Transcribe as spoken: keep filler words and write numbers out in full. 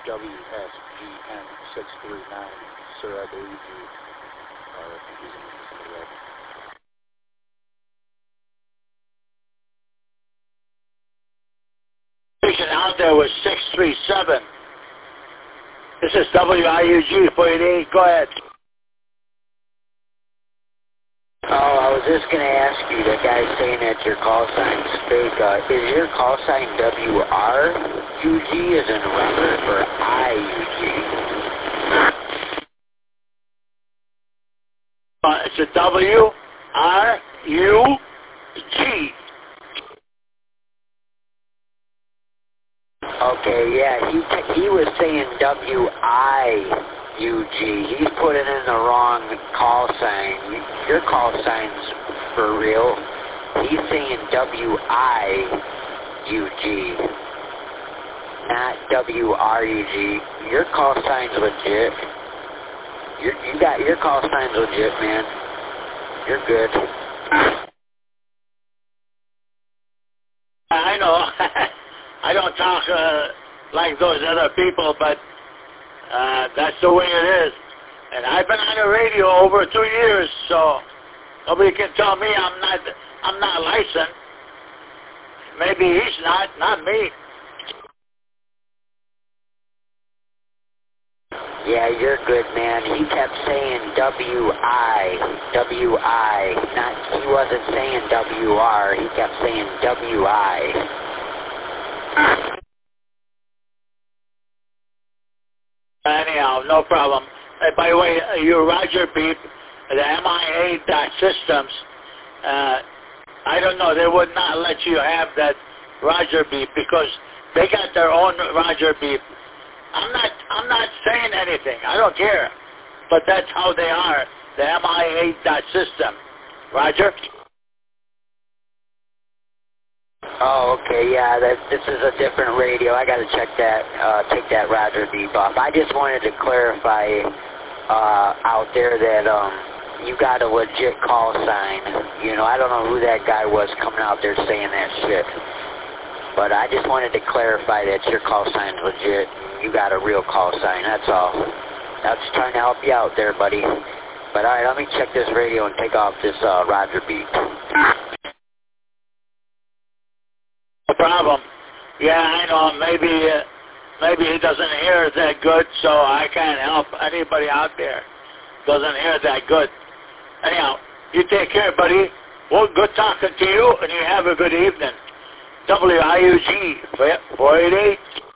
W S G N six three nine. Sir, I believe you are confusing me with somebody else. Station out there was six three seven. This is W I U G four eighty-eight. Go ahead. Oh, I was just going to ask you, the guy saying that your call sign's fake, uh, is your call sign W R U G as in Robert or I U G? Uh, it's a W R U G. Okay, yeah, he he was saying W I U G. He's putting in the wrong call sign. Your call sign's for real. He's saying W I U G, not W R U G. Your call sign's legit. You're, you got your call sign's legit, man. You're good. I know. I don't talk uh, like those other people, but uh, that's the way it is. And I've been on the radio over two years, so nobody can tell me I'm not I'm not licensed. Maybe he's not, not me. Yeah, you're good, man. He kept saying W I, W I. Not, he wasn't saying W R. He kept saying W I. Anyhow, no problem. Uh, by the way, uh, your Roger beep, the M I A dot systems, uh, I don't know, they would not let you have that Roger beep because they got their own Roger beep. I'm not, I'm not saying anything. I don't care. But that's how they are, the M I A dot system. Roger? Oh, okay, yeah, that, this is a different radio. I got to check that, uh, take that Roger beep off. I just wanted to clarify uh, out there that um, you got a legit call sign. You know, I don't know who that guy was coming out there saying that shit. But I just wanted to clarify that your call sign's legit. You got a real call sign, that's all. I was trying to help you out there, buddy. But all right, let me check this radio and take off this uh, Roger beep. No problem. Yeah, I know. Maybe uh, maybe he doesn't hear that good, so I can't help anybody out there doesn't hear that good. Anyhow, you take care, buddy. Well, good talking to you, and you have a good evening. W I U G four eighty-eight.